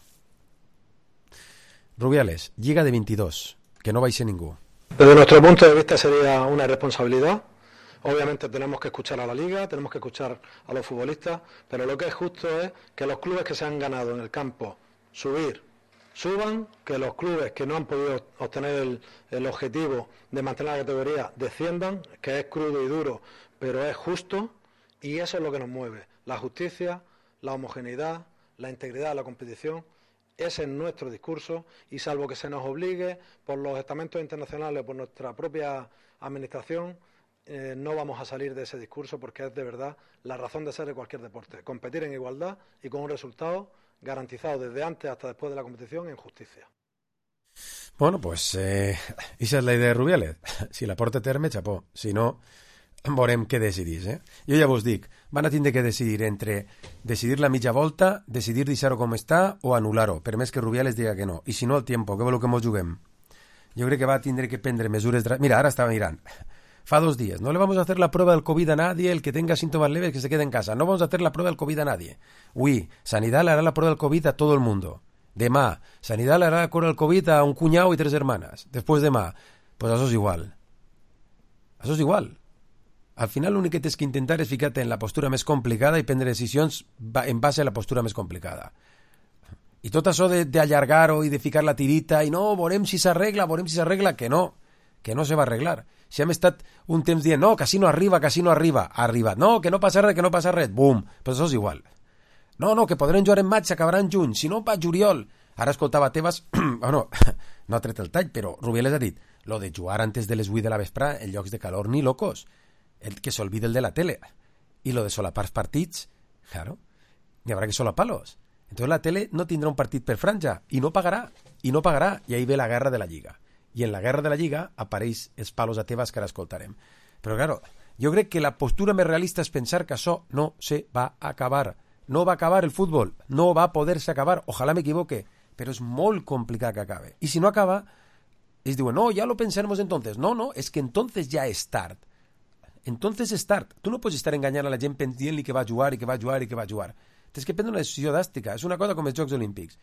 Rubiales, Liga de veintidós, que no baixe ningú. Desde nuestro punto de vista sería una irresponsabilidad. Obviamente tenemos que escuchar a la Liga, tenemos que escuchar a los futbolistas, pero lo que es justo es que los clubes que se han ganado en el campo subir, suban, que los clubes que no han podido obtener el, el objetivo de mantener la categoría desciendan, que es crudo y duro, pero es justo, y eso es lo que nos mueve. La justicia, la homogeneidad, la integridad de la competición. Ese es nuestro discurso, y salvo que se nos obligue por los estamentos internacionales, por nuestra propia administración, eh, no vamos a salir de ese discurso, porque es de verdad la razón de ser de cualquier deporte. Competir en igualdad y con un resultado garantizado desde antes hasta después de la competición en justicia. Bueno, pues eh, esa es la idea de Rubiales. Si la porta a terme, chapó. Si no, veurem què decidís, eh? Jo ja vos dic, van a tindre que decidir entre decidir la mitja volta, decidir deixar-ho com està o anul·lar-ho, per més que Rubiales diga que no. I si no, el tiempo, què voleu que mos juguem? Jo crec que va tindre que prendre mesures... Mira, ara estava mirant. Fa dos días, no le vamos a hacer la prueba del COVID a nadie, el que tenga síntomas leves que se quede en casa. No vamos a hacer la prueba del COVID a nadie. Uy, Sanidad le hará la prueba del COVID a todo el mundo. Demà, Sanidad le hará la prueba del COVID a un cuñado y tres hermanas. Después demà, pues això és igual. Això és igual. Al final l'únic que tens que intentar és ficar-te en la postura més complicada i prendre decisions en base a la postura més complicada. I tot això d'allargar-ho i de ficar la tirita i no, veurem si s'arregla, veurem si s'arregla, que no, que no se va arreglar. Si hem estat un temps dient, no, que si no arriba, que si no arriba, ha arribat. No, que no passa res, que no passa res, bum, però això és igual. No, no, que podrem jugar en maig, s'acabarà en juny, si no, va juliol. Ara escoltava Tebas, bueno, no ha tret el tall, però Rubiales ha dit, lo de jugar antes de les vuit de la vesprà en llocs de calor ni locos. El que s'olvide el de la tele. Y lo de solapar partits, claro, hi haurà que solaparlos. Entonces la tele no tindrà un partit per franja i no pagarà, i no pagarà, i ahí ve la guerra de la Lliga. I en la guerra de la Lliga apareix els palos a Tebas que ara escoltarem. Però claro, jo crec que la postura més realista és pensar que això no se va acabar. No va acabar el futbol, no va poder-se acabar. Ojalà m'equivoque, però és molt complicat que acabe. I si no acaba, ells diuen, no, ya lo pensaremos entonces. No, no, és que entonces ja és tard. Entonces és tard. Tu no pots estar enganyant a la gent dient-li que va jugar i que va jugar i que va jugar. Tens que prendre una decisió dràstica. És una cosa com els Jocs Olímpics.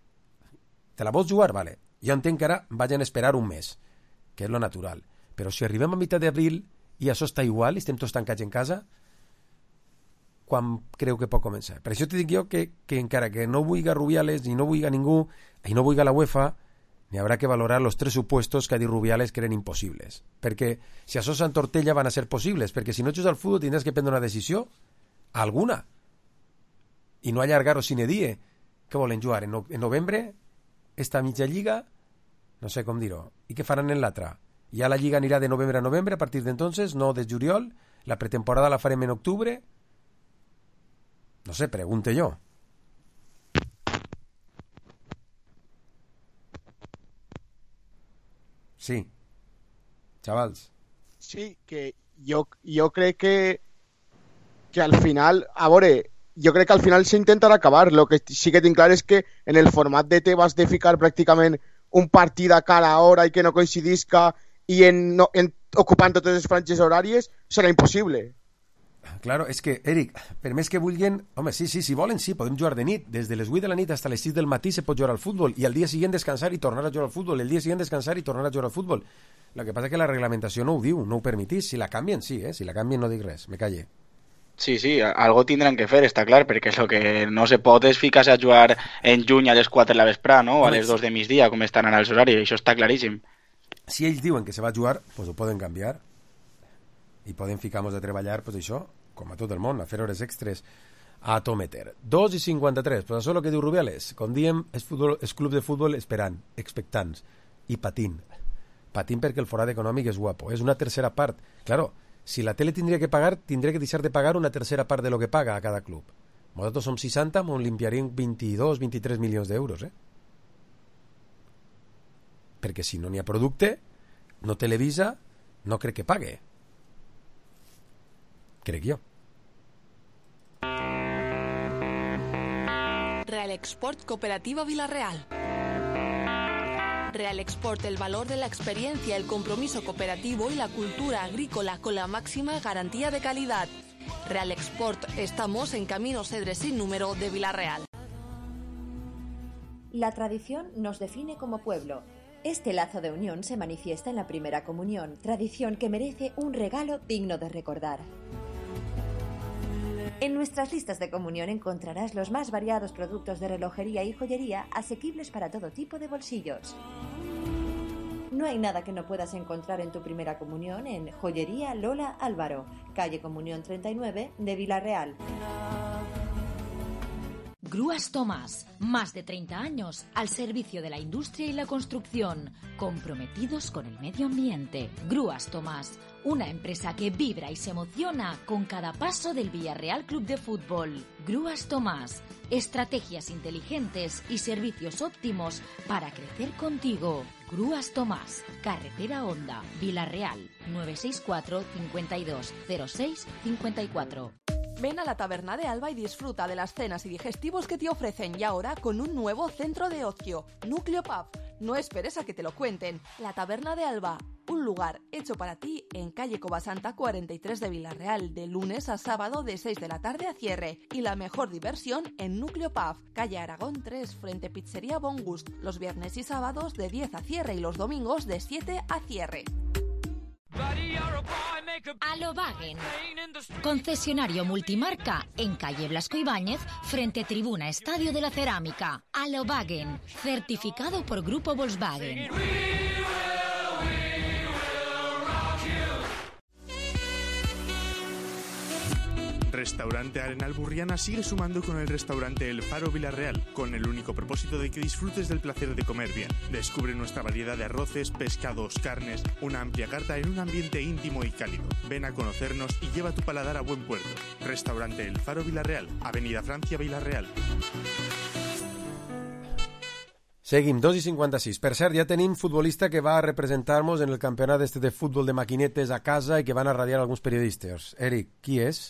Te la vols jugar? Vale. Jo entenc que ara vagin a esperar un mes, que és lo natural. Però si arribem a mitjà d'abril i això està igual i estem tots tancats en casa, quan creu que pot començar? Per això te dic jo que, que encara que no vulgui Rubiales ni no vulgui ningú i no vulgui la UEFA, n'hi haurà que valorar els tres supuestos que ha dit Rubiales que eren impossibles. Perquè si això s'entortella van a ser possibles, perquè si no jugues al futbol tindràs que prendre una decisió, alguna, i no allargar-ho sine die. Què volen jugar? En, no en novembre? Esta mitja lliga? No sé com dir-ho. I què faran en l'altra? Ja la lliga anirà de novembre a novembre a partir d'entonces, no de juliol, la pretemporada la farem en octubre. No sé, pregunte jo. Sí. Xavals. Sí, que jo, jo crec que que al final, a veure, jo crec que al final s'intentarà acabar. Lo que sí que tinc clar és que en el format de Tebas de ficar pràcticament un partit a cada hora i que no coincidisca i en, no, en ocupant totes les franges horàries serà impossible. Claro, és que, Eric, per més que vulguin... Home, sí, sí, si volen, sí, podem jugar de nit. Des de les vuit de la nit fins a les sis del matí se pot jugar al futbol i al dia següent descansar i tornar a jugar al futbol. El dia següent descansar i tornar a jugar al futbol. El que passa és que la reglamentació no ho diu, no ho permetís. Si la canvien, sí, eh? Si la canvien no dic res, me calle. Sí, sí, algo tindran que fer, està clar, perquè el que no se pot és ficar-se a jugar en juny a les quatre de la vesprà, no? O a les dos de migdia, com estan ara els horaris, això està claríssim. Si ells diuen que se va a jugar, pues ho poden canviar i poden ficar-nos a treballar, pues això, com a tot el món, a fer hores extres a tometer. dos i cinquanta-tres, pues això és el que diu Rubiales. Com diem, és, futbol, és club de futbol esperant, expectants i patint. Patint perquè el forat econòmic és guapo. És una tercera part. Claro, si la tele tindria que pagar, tindria que deixar de pagar una tercera part de lo que paga a cada club. Nosaltres som seixanta, m'ho limpiarien vint-i-dos, vint-i-tres milions d'euros, eh? Perquè si no n'hi ha producte, no televisa, no crec que pague. Crec jo. Real Export Cooperativa Villarreal. Real Export, el valor de la experiencia, el compromiso cooperativo y la cultura agrícola con la máxima garantía de calidad. Real Export, estamos en Camino Cedres sin número de Villarreal. La tradición nos define como pueblo. Este lazo de unión se manifiesta en la primera comunión, tradición que merece un regalo digno de recordar. En nuestras listas de comunión encontrarás los más variados productos de relojería y joyería asequibles para todo tipo de bolsillos. No hay nada que no puedas encontrar en tu primera comunión en Joyería Lola Álvaro, calle Comunión treinta y nueve de Villarreal. Grúas Tomás, más de treinta años al servicio de la industria y la construcción, comprometidos con el medio ambiente. Grúas Tomás, una empresa que vibra y se emociona con cada paso del Villarreal Club de Fútbol. Grúas Tomás, estrategias inteligentes y servicios óptimos para crecer contigo. Grúas Tomás, Carretera Honda, Villarreal, nueve seis cuatro, cincuenta y dos, cero seis, cincuenta y cuatro. Ven a la Taberna de Alba y disfruta de las cenas y digestivos que te ofrecen y ahora con un nuevo centro de ocio, Núcleo Pub. No esperes a que te lo cuenten. La Taberna de Alba, un lugar hecho para ti en calle Covasanta cuarenta y tres de Villarreal, de lunes a sábado de seis de la tarde a cierre. Y la mejor diversión en Núcleo Pub, calle Aragón tres, frente Pizzería Bon Gust, los viernes y sábados de diez a cierre y los domingos de siete a cierre. Alobagen, concesionario multimarca en calle Blasco Ibáñez, frente Tribuna Estadio de la Cerámica. Alobagen, certificado por Grupo Volkswagen. Restaurante Arenal Burriana sigue sumando con el restaurante El Faro Villarreal, con el único propósito de que disfrutes del placer de comer bien. Descubre nuestra variedad de arroces, pescados, carnes, una amplia carta en un ambiente íntimo y cálido. Ven a conocernos y lleva tu paladar a buen puerto. Restaurante El Faro Villarreal, Avenida Francia, Villarreal. Seguim, dos i cinquanta-sis. Per cert, ja tenim futbolista que va a representar-nos en el campionat este de futbol de maquinetes a casa i que van a radiar alguns periodistes. Eric, qui és?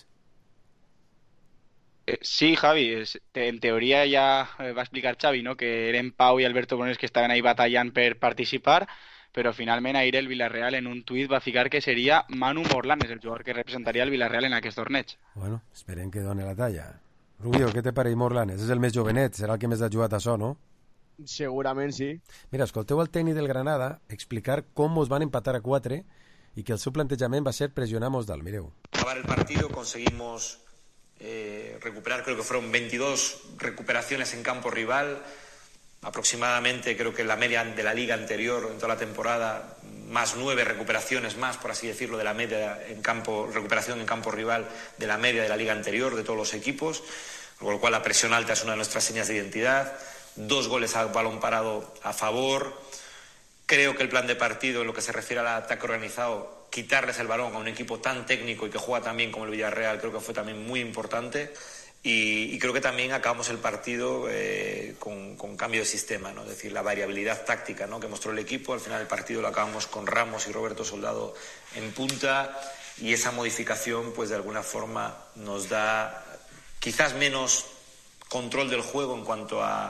Sí, Javi, en teoría ya va a explicar Xavi, ¿no? Que eren Pau y Alberto Bones que estaven ahí batallant per participar, però finalment ahir el Villarreal en un tuit va ficar que seria Manu Morlanes, el jugador que representaria el Villarreal en aquest torneig. Bueno, esperem que doni la talla. Rubio, què te pareix Morlanes? És el més jovenet, serà el que més ha jugat a això, no? Segurament sí. Mira, escolteu el tècnic del Granada explicar com us van empatar a quatre i que el seu plantejament va ser pressionar-nos dalt, mireu. Acabar el partido conseguimos Eh, recuperar, creo que fueron veintidós recuperaciones en campo rival, aproximadamente creo que la media de la liga anterior en toda la temporada, más nueve recuperaciones más, por así decirlo, de la media en campo, recuperación en campo rival de la media de la liga anterior de todos los equipos, con lo cual la presión alta es una de nuestras señas de identidad, dos goles a balón parado a favor. Creo que el plan de partido en lo que se refiere al ataque organizado, quitarles el balón a un equipo tan técnico y que juega tan bien como el Villarreal, creo que fue también muy importante. Y, y creo que también acabamos el partido eh, con, con cambio de sistema, ¿no? Es decir, la variabilidad táctica, ¿no? Que mostró el equipo. Al final del partido lo acabamos con Ramos y Roberto Soldado en punta, y esa modificación pues de alguna forma nos da quizás menos control del juego en cuanto a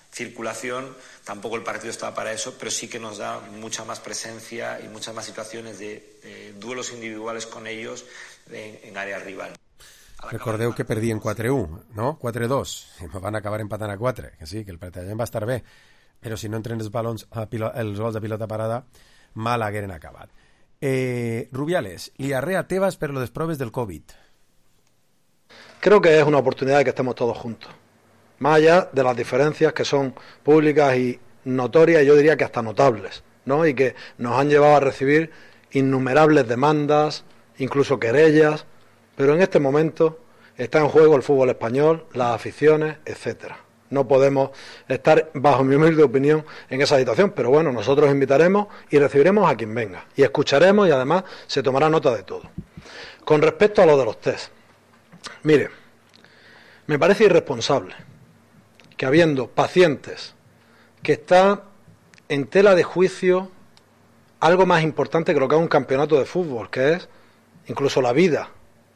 circulación, tampoco el partido estaba para eso, pero sí que nos da mucha más presencia y muchas más situaciones de, de duelos individuales con ellos en, en área rival. Recordeu que perdien quatre u, no? quatre dos, i van acabar empatant a quatre, que sí, que el partit va estar bé, però si no entren els, balons a pilo, els gols de pilota parada, mal hagueren acabat. Eh, Rubiales, li arrea Tebas per lo des proves del COVID. Creo que es una oportunidad de que estemos todos juntos. Más allá de las diferencias que son públicas y notorias, yo diría que hasta notables, ¿no? Y que nos han llevado a recibir innumerables demandas, incluso querellas, pero en este momento está en juego el fútbol español, las aficiones, etcétera. No podemos estar, bajo mi humilde opinión, en esa situación, pero bueno, nosotros invitaremos y recibiremos a quien venga, y escucharemos y además se tomará nota de todo. Con respecto a lo de los test, mire, me parece irresponsable que habiendo pacientes que están en tela de juicio algo más importante que lo que es un campeonato de fútbol, que es incluso la vida,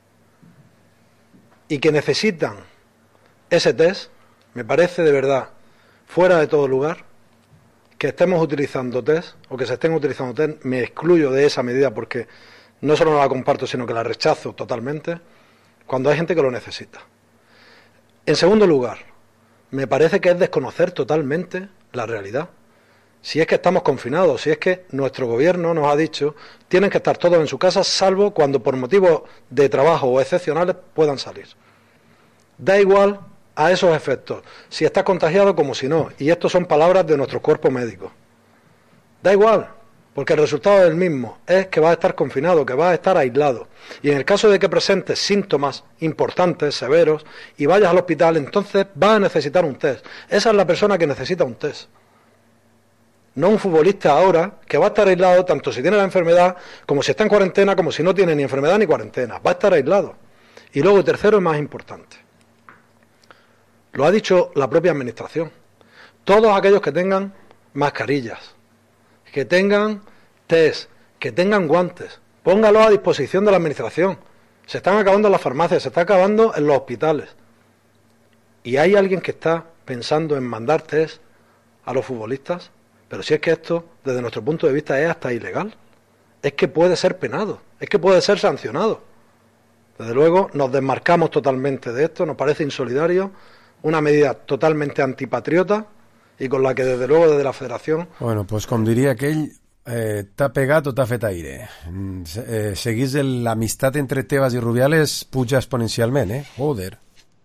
y que necesitan ese test, me parece de verdad fuera de todo lugar que estemos utilizando test o que se estén utilizando test. Me excluyo de esa medida porque no solo no la comparto, sino que la rechazo totalmente cuando hay gente que lo necesita. En segundo lugar, me parece que es desconocer totalmente la realidad. Si es que estamos confinados, si es que nuestro gobierno nos ha dicho tienen que estar todos en su casa, salvo cuando por motivos de trabajo o excepcionales puedan salir. Da igual a esos efectos, si estás contagiado como si no, y esto son palabras de nuestro cuerpo médico. Da igual, porque el resultado es el mismo, es que vas a estar confinado, que vas a estar aislado. Y en el caso de que presentes síntomas importantes, severos, y vayas al hospital, entonces vas a necesitar un test. Esa es la persona que necesita un test. No un futbolista ahora que va a estar aislado tanto si tiene la enfermedad como si está en cuarentena, como si no tiene ni enfermedad ni cuarentena. Va a estar aislado. Y luego, tercero, es más importante. Lo ha dicho la propia administración. Todos aquellos que tengan mascarillas, que tengan test, que tengan guantes, póngalos a disposición de la administración. Se están acabando en las farmacias, se está acabando en los hospitales. ¿Y hay alguien que está pensando en mandar test a los futbolistas? Pero si es que esto, desde nuestro punto de vista, es hasta ilegal. Es que puede ser penado, es que puede ser sancionado. Desde luego, nos desmarcamos totalmente de esto, nos parece insolidario, una medida totalmente antipatriota y con la que desde luego desde la Federación... Bueno, pues com diria aquell, eh, t'ha pegat o t'ha fet aire. Eh, seguís l'amistat entre Tebas i Rubiales puja exponencialment, eh? Joder.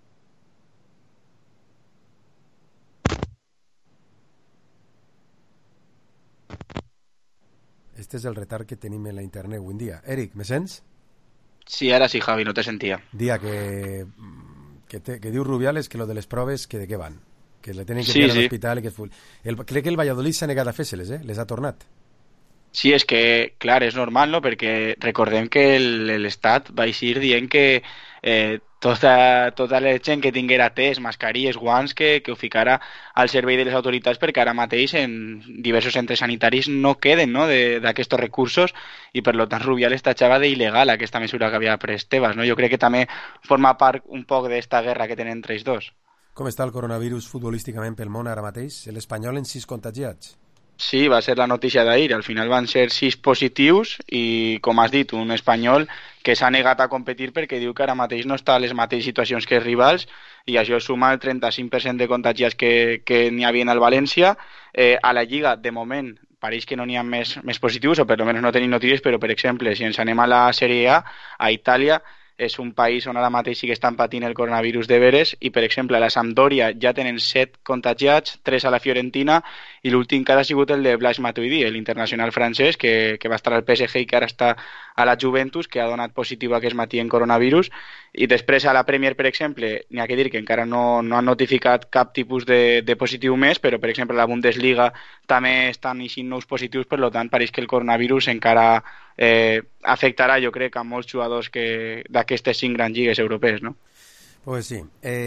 Este és el retard que tenim en la internet avui en dia. Eric, me sents? Sí, ara sí, Javi, no te sentia. Dia que... Que, te, que diu Rubiales que lo de les proves que de què van, que le tenen que sí, tirar sí. a l'hospital i que el, el, crec que el Valladolid s'ha negat a fer-se-les, eh? Les ha tornat. Sí, és que, clar, és normal, no? Perquè recordem que l'Estat va eixir dient que eh, tota, tota la gent que tinguera test, mascarilles, guants, que, que ho ficara al servei de les autoritats, perquè ara mateix en diversos centres sanitaris no queden, no?, d'aquests recursos, i per tant Rubiales tatxava d'il·legal aquesta mesura que havia pres Tebas, no? Jo crec que també forma part un poc d'esta guerra que tenen entre ells dos. Com està el coronavirus futbolísticament pel món ara mateix? L'Espanyol en sis contagiats. Sí, va ser la notícia d'ahir. Al final van ser sis positius i, com has dit, un espanyol que s'ha negat a competir perquè diu que ara mateix no està a les mateixes situacions que els rivals i això suma el trenta-cinc per cent de contagiats que, que n'hi havia al València. Eh, a la Lliga, de moment, pareix que no n'hi ha més, més positius, o per almenys no tenim notícies, però, per exemple, si ens anem a la Sèrie A, a Itàlia, és un país on ara mateix sí que estan patint el coronavirus de veres i, per exemple, a la Sampdoria ja tenen set contagiats, tres a la Fiorentina i l'últim que ha sigut el de Blaise Matuidi, l'internacional francès que, que va estar al P S G i que ara està a la Juventus, que ha donat positiu aquest matí en coronavirus. I després a la Premier, per exemple, n'hi ha que dir que encara no, no han notificat cap tipus de, de positiu més, però, per exemple, a la Bundesliga també estan eixint nous positius, per tant, pareix que el coronavirus encara eh, afectarà, jo crec, a molts jugadors que d'aquestes cinc grans lligues europees, no? Pues sí.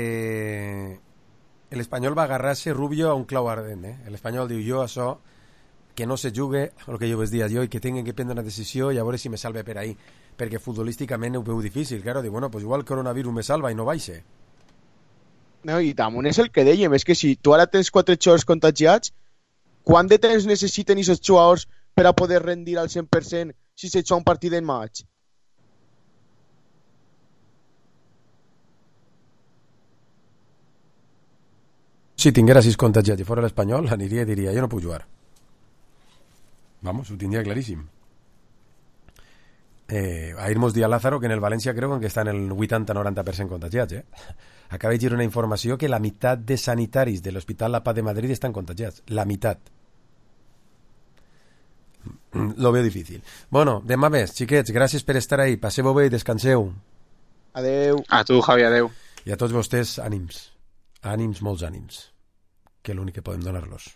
Eh, L'Espanyol va agarrar-se Rubio a un clau ardent, eh? L'Espanyol diu, jo això, que no se jugue, el que jo vos dia jo, i que tinguin que prendre una decisió i a veure si me salve per ahí, perquè futbolísticament ho veu difícil, claro, diu, bueno, pues igual el coronavirus me salva i no baixe. No, i damunt és el que dèiem, és que si tu ara tens quatre jugadors contagiats, quant de temps necessiten aquests jugadors per a poder rendir al cent per cent si se juga un partit en maig? Si tinguera sis contagiats i fora l'Espanyol, aniria i diria, jo no puc jugar. Vamos, ho tindria claríssim. Eh, ahir mos dia Lázaro que en el València creuen que està en el vuitanta noranta per cent contagiats, eh? Acaba de llegir una informació que la meitat de sanitaris de l'Hospital La Paz de Madrid estan contagiats. La meitat. Lo veo difícil. Bueno, demà més, xiquets, gràcies per estar ahí. Passeu bé i descanseu. Adeu. A tu, Javi, adeu. I a tots vostès, ànims. Ànims, molts ànims. Que l'únic que podem donar-los.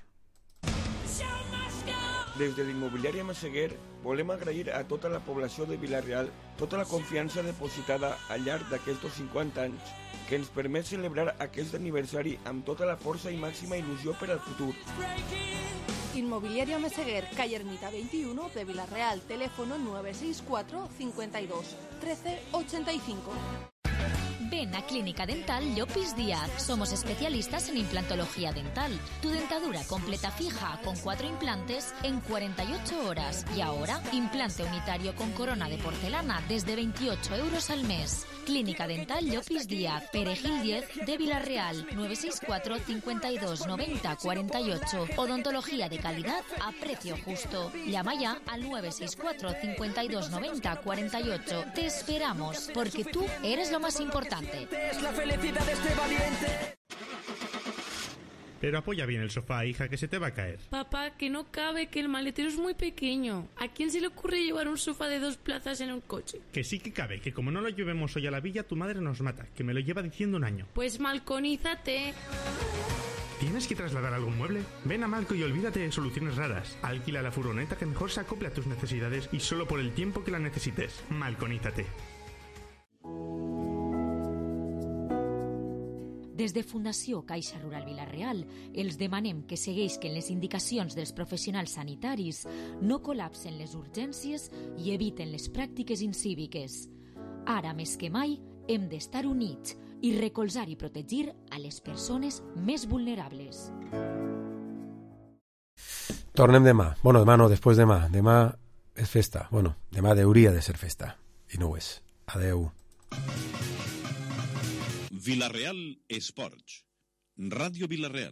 Des de l'immobiliària Massaguer volem agrair a tota la població de Vila-real tota la confiança depositada al llarg d'aquests cinquanta anys que ens permet celebrar aquest aniversari amb tota la força i màxima il·lusió per al futur. Inmobiliaria Meseguer, calle Ermita veintiuno de Vila-real, teléfono nueve seis cuatro, cinco dos, trece ochenta y cinco. Ven a Clínica Dental Llopis Díaz. Somos especialistas en implantología dental. Tu dentadura completa fija con cuatro implantes en cuarenta y ocho horas. Y ahora, implante unitario con corona de porcelana desde veintiocho euros al mes. Clínica Dental Llopis Díaz, Perejil diez de Vila-real, nueve seis cuatro, cinco dos, noventa, cuarenta y ocho. Odontología de calidad a precio justo. Llama ya al nueve seis cuatro, cinco dos, noventa, cuarenta y ocho. Te esperamos, porque tú eres lo más importante. Es la felicidad de este valiente. Pero apoya bien el sofá, hija, que se te va a caer. Papá, que no cabe, que el maletero es muy pequeño. ¿A quién se le ocurre llevar un sofá de dos plazas en un coche? Que sí que cabe, que como no lo llevemos hoy a la villa, tu madre nos mata, que me lo lleva diciendo un año. Pues malconízate. ¿Tienes que trasladar algún mueble? Ven a Malco y olvídate de soluciones raras. Alquila la furgoneta que mejor se acople a tus necesidades y solo por el tiempo que la necesites. Malconízate. Des de Fundació Caixa Rural Vila-real els demanem que segueixin les indicacions dels professionals sanitaris, no col·lapsen les urgències i eviten les pràctiques incíviques. Ara més que mai hem d'estar units i recolzar i protegir a les persones més vulnerables. Tornem demà. Bueno, demà no, després demà. Demà és festa. Bueno, demà hauria de ser festa. I no ho és. Adeu. Vila-real Esports. Ràdio Vila-real.